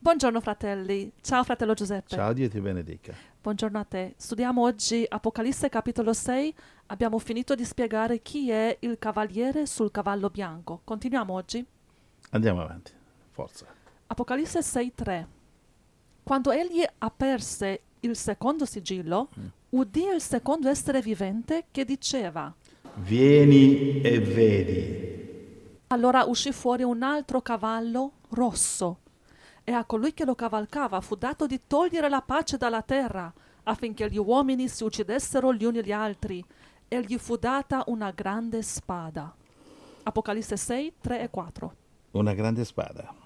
Buongiorno fratelli, ciao fratello Giuseppe. Ciao, Dio ti benedica. Buongiorno a te. Studiamo oggi Apocalisse capitolo 6. Abbiamo finito di spiegare chi è il cavaliere sul cavallo bianco. Continuiamo oggi. Andiamo avanti, forza. Apocalisse 6:3. Quando egli aperse il secondo sigillo, udì il secondo essere vivente che diceva: Vieni e vedi. allora uscì fuori un altro cavallo rosso, e a colui che lo cavalcava fu dato di togliere la pace dalla terra, affinché gli uomini si uccidessero gli uni gli altri, e gli fu data una grande spada. Apocalisse 6, 3 e 4. Una grande spada.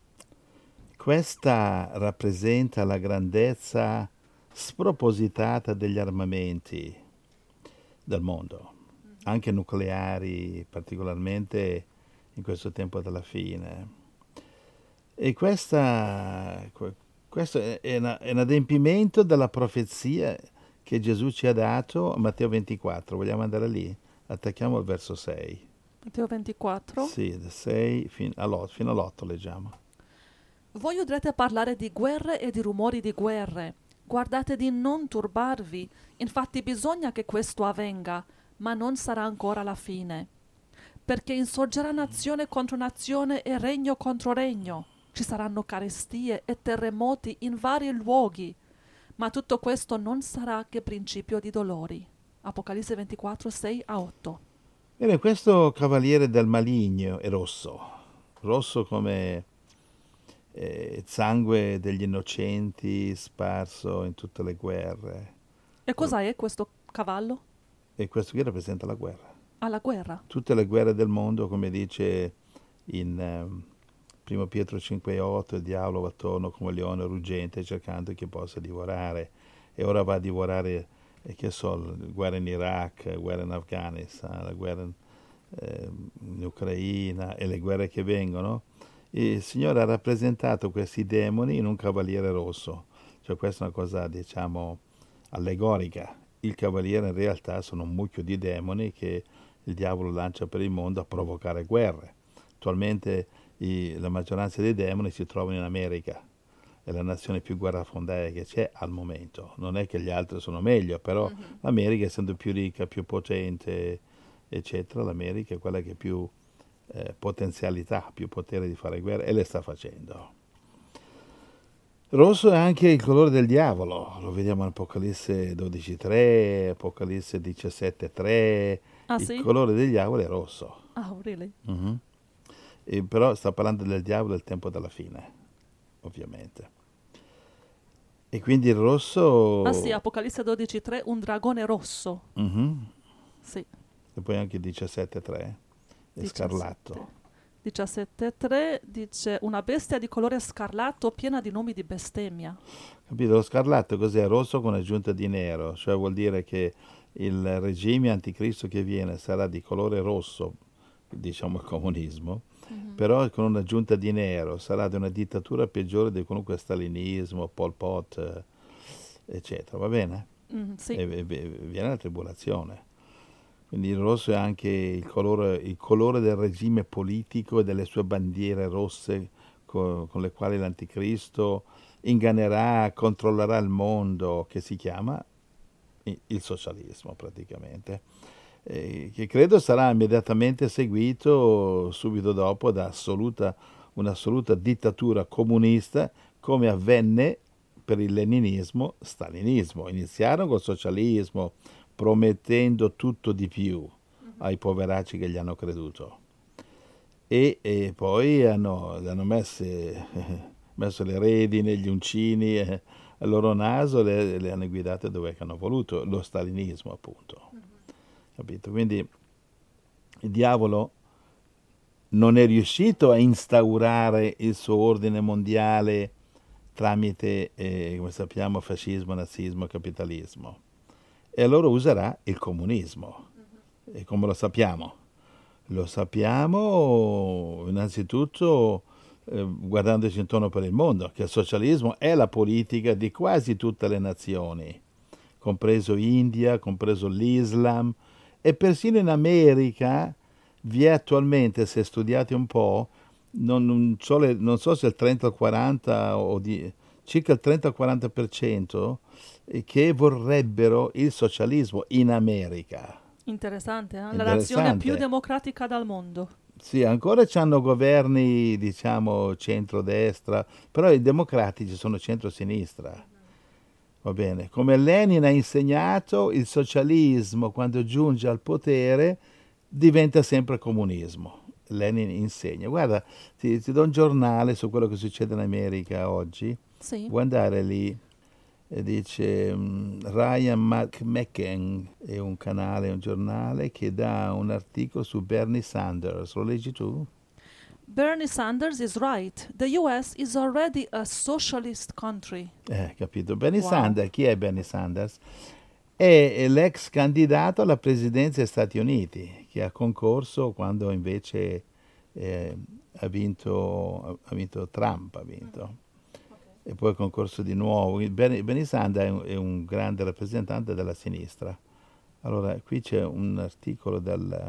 Questa rappresenta la grandezza spropositata degli armamenti del mondo, anche nucleari, particolarmente in questo tempo della fine. E questo è un adempimento della profezia che Gesù ci ha dato a Matteo 24. Vogliamo andare lì? Attacchiamo al verso 6. Matteo 24. Sì, da 6 fino all'8 leggiamo. Voi udrete parlare di guerre e di rumori di guerre. Guardate di non turbarvi, infatti bisogna che questo avvenga, ma non sarà ancora la fine. Perché insorgerà nazione contro nazione e regno contro regno. Ci saranno carestie e terremoti in vari luoghi, ma tutto questo non sarà che principio di dolori. Apocalisse 24, 6 a 8. Bene, questo cavaliere del maligno è rosso, rosso come sangue degli innocenti sparso in tutte le guerre. E cos'è questo cavallo? E questo qui rappresenta la guerra. Alla guerra. Tutte le guerre del mondo, come dice in 1 Pietro 5,8, il diavolo va attorno come un leone ruggente cercando chi possa divorare, e ora va a divorare, che so, la guerra in Iraq, la guerra in Afghanistan, la guerra in Ucraina e le guerre che vengono. Il Signore ha rappresentato questi demoni in un cavaliere rosso, cioè questa è una cosa, diciamo, allegorica. Il cavaliere in realtà sono un mucchio di demoni che il diavolo lancia per il mondo a provocare guerre. Attualmente la maggioranza dei demoni si trovano in America, è la nazione più guerrafondaia che c'è al momento. Non è che gli altri sono meglio, però l'America, essendo più ricca, più potente, eccetera, l'America è quella che ha più potenzialità, più potere di fare guerra, e le sta facendo. Rosso è anche il colore del diavolo, lo vediamo in Apocalisse 12:3, Apocalisse 17:3, Ah il sì? colore del diavolo è rosso. Oh, really? Mhm. Però sta parlando del diavolo del tempo della fine, ovviamente. E quindi il rosso. Ah sì, Apocalisse 12, 3, un dragone rosso. Mhm. Sì. E poi anche 17:3, è 17. scarlatto. 17.3 dice una bestia di colore scarlatto piena di nomi di bestemmia. Capito? Lo scarlatto cos'è? Rosso con aggiunta di nero, cioè vuol dire che il regime anticristo che viene sarà di colore rosso, diciamo il comunismo, però con un'aggiunta di nero, sarà di una dittatura peggiore di qualunque stalinismo, Pol Pot, eccetera, va bene? Sì. E viene la tribolazione. Quindi il rosso è anche il colore del regime politico e delle sue bandiere rosse con le quali l'anticristo ingannerà, controllerà il mondo, che si chiama il socialismo praticamente, che credo sarà immediatamente seguito subito dopo da un'assoluta dittatura comunista, come avvenne per il leninismo, stalinismo. Iniziarono col socialismo, promettendo tutto di più ai poveracci che gli hanno creduto. E poi hanno messo le redine, gli uncini al loro naso, le hanno guidate dove che hanno voluto, lo stalinismo appunto. Capito? Quindi il diavolo non è riuscito a instaurare il suo ordine mondiale tramite, come sappiamo, fascismo, nazismo, capitalismo. E allora userà il comunismo. E come lo sappiamo? Lo sappiamo innanzitutto guardandoci intorno per il mondo, che il socialismo è la politica di quasi tutte le nazioni, compreso India, compreso l'Islam, e persino in America vi è attualmente, se studiate un po', non so se il 30 o il 40 circa il 30-40% che vorrebbero il socialismo in America. Interessante, la nazione più Interessante. democratica del mondo. Sì, ancora c'hanno governi, diciamo, centrodestra, però i democratici sono centrosinistra. Va bene. Come Lenin ha insegnato, il socialismo, quando giunge al potere, diventa sempre comunismo. Lenin insegna. Guarda, ti do un giornale su quello che succede in America oggi. Sì. Vuoi andare lì? E dice Ryan McMaken, è un canale, un giornale che dà un articolo su Bernie Sanders. Lo leggi tu? Bernie Sanders is right. The US is already a socialist country. Capito. Bernie Wow. Sanders, chi è Bernie Sanders? È l'ex candidato alla presidenza degli Stati Uniti, che ha concorso quando invece ha vinto Trump, ha vinto. E poi ha concorso di nuovo. Bernie Sanders è un grande rappresentante della sinistra. Allora, qui c'è un articolo del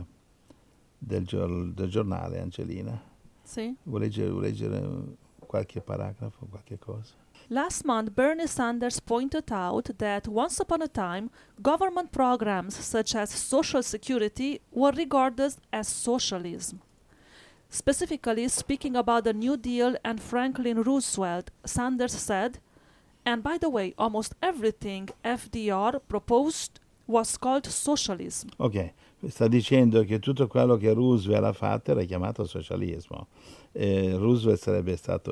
giornale, Angelina. Sì. Vuoi leggere qualche paragrafo, qualche cosa? Last month, Bernie Sanders pointed out that once upon a time, government programs such as Social Security were regarded as socialism. Specifically speaking about the New Deal and Franklin Roosevelt, Sanders said, and by the way, almost everything FDR proposed was called socialism. Ok, sta dicendo che tutto quello che Roosevelt ha fatto era chiamato socialismo. Roosevelt sarebbe stato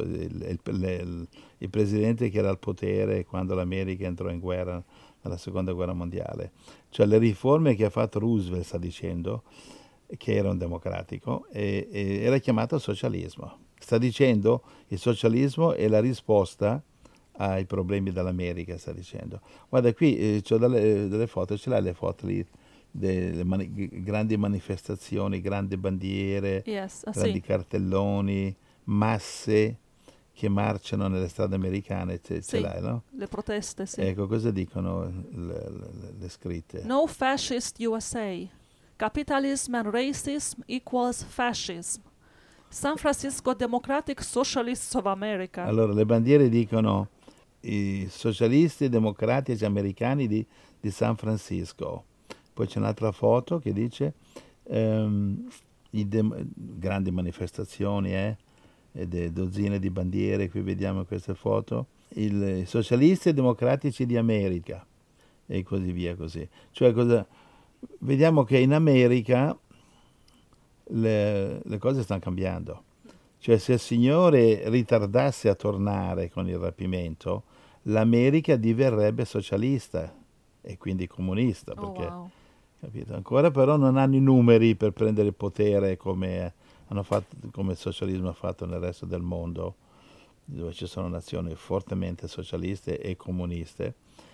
il presidente che era al potere quando l'America entrò in guerra nella seconda guerra mondiale. Cioè le riforme che ha fatto Roosevelt, sta dicendo, che era un democratico, era chiamato socialismo. Sta dicendo il socialismo è la risposta ai problemi dell'America, sta dicendo. Guarda qui, c'ho delle foto, ce l'hai le foto lì, delle grandi manifestazioni, grandi bandiere, Yes, grandi sì. cartelloni, masse che marciano nelle strade americane, ce Sì. l'hai, no? Le proteste, sì. Ecco, cosa dicono le scritte? No fascist USA. Capitalism and racism equals fascism. San Francisco Democratic Socialists of America. Allora, le bandiere dicono i socialisti democratici americani di San Francisco. Poi c'è un'altra foto che dice grandi manifestazioni, e dozzine di bandiere, qui vediamo queste foto. I socialisti democratici di America e così via così. Cioè vediamo che in America le cose stanno cambiando. Cioè se il Signore ritardasse a tornare con il rapimento, l'America diverrebbe socialista e quindi comunista, Oh, perché wow. capito? Ancora però non hanno i numeri per prendere il potere come il socialismo ha fatto nel resto del mondo, dove ci sono nazioni fortemente socialiste e comuniste.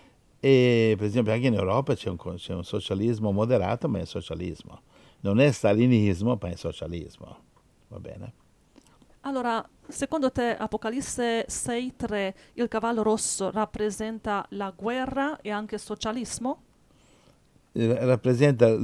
E per esempio anche in Europa c'è un socialismo moderato, ma è socialismo. Non è stalinismo, ma è socialismo. Va bene? Allora, secondo te Apocalisse 6:3, il cavallo rosso rappresenta la guerra e anche il socialismo? Rappresenta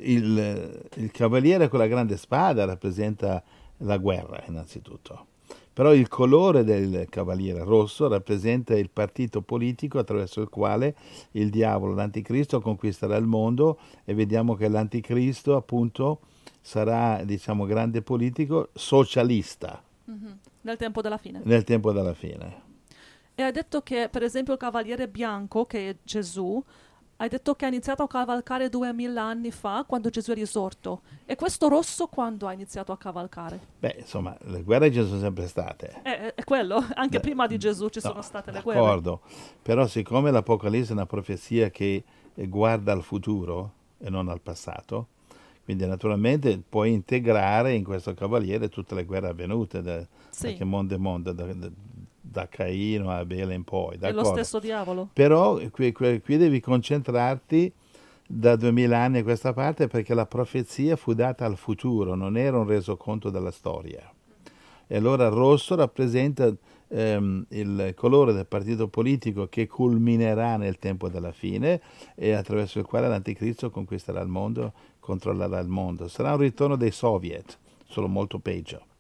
il cavaliere con la grande spada, rappresenta la guerra innanzitutto. Però il colore del cavaliere rosso rappresenta il partito politico attraverso il quale il diavolo, l'anticristo, conquisterà il mondo, e vediamo che l'anticristo appunto sarà, diciamo, grande politico socialista Nel tempo della fine. nel tempo della fine. E hai detto che, per esempio, il cavaliere bianco, che è Gesù, hai detto che ha iniziato a cavalcare 2000 anni fa, quando Gesù è risorto. E questo rosso quando ha iniziato a cavalcare? Beh, insomma, le guerre ci sono sempre state. È quello, anche prima di Gesù ci sono No, state le guerre. d'accordo, però siccome l'Apocalisse è una profezia che guarda al futuro e non al passato, quindi naturalmente puoi integrare in questo cavaliere tutte le guerre avvenute da Sì, che mondo è mondo, da Caino a Abele in poi, è lo d'accordo? stesso diavolo. Però qui devi concentrarti da 2000 anni a questa parte, perché la profezia fu data al futuro, non era un resoconto della storia. E allora il rosso rappresenta il colore del partito politico che culminerà nel tempo della fine e attraverso il quale l'anticristo conquisterà il mondo, controllerà il mondo. Sarà un ritorno dei soviet, solo molto peggio.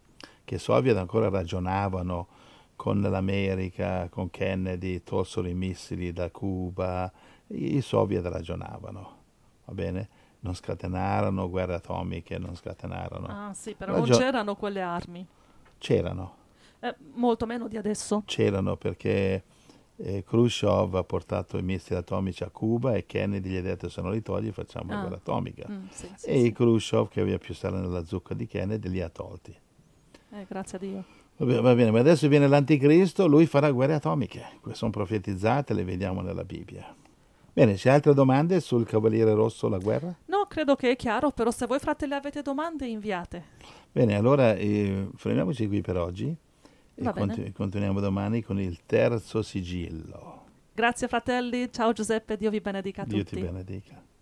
che i soviet ancora ragionavano con l'America, con Kennedy, tolsero i missili da Cuba, i soviet ragionavano, va bene? Non scatenarono guerre atomiche, non scatenarono. Ah sì, però non c'erano quelle armi. C'erano. Molto meno di adesso. C'erano perché Khrushchev ha portato i missili atomici a Cuba e Kennedy gli ha detto se non li togli facciamo la guerra atomica. Sì, E Khrushchev, che aveva più sale nella zucca di Kennedy, li ha tolti. Grazie a Dio. Va bene, ma adesso viene l'anticristo, lui farà guerre atomiche. Queste sono profetizzate, le vediamo nella Bibbia. Bene, c'è altre domande sul Cavaliere Rosso, la guerra? No, credo che è chiaro, però se voi fratelli avete domande, inviate. Bene, allora fermiamoci qui per oggi Va e bene. continuiamo domani con il terzo sigillo. Grazie fratelli, ciao Giuseppe, Dio vi benedica a Dio tutti. ti benedica.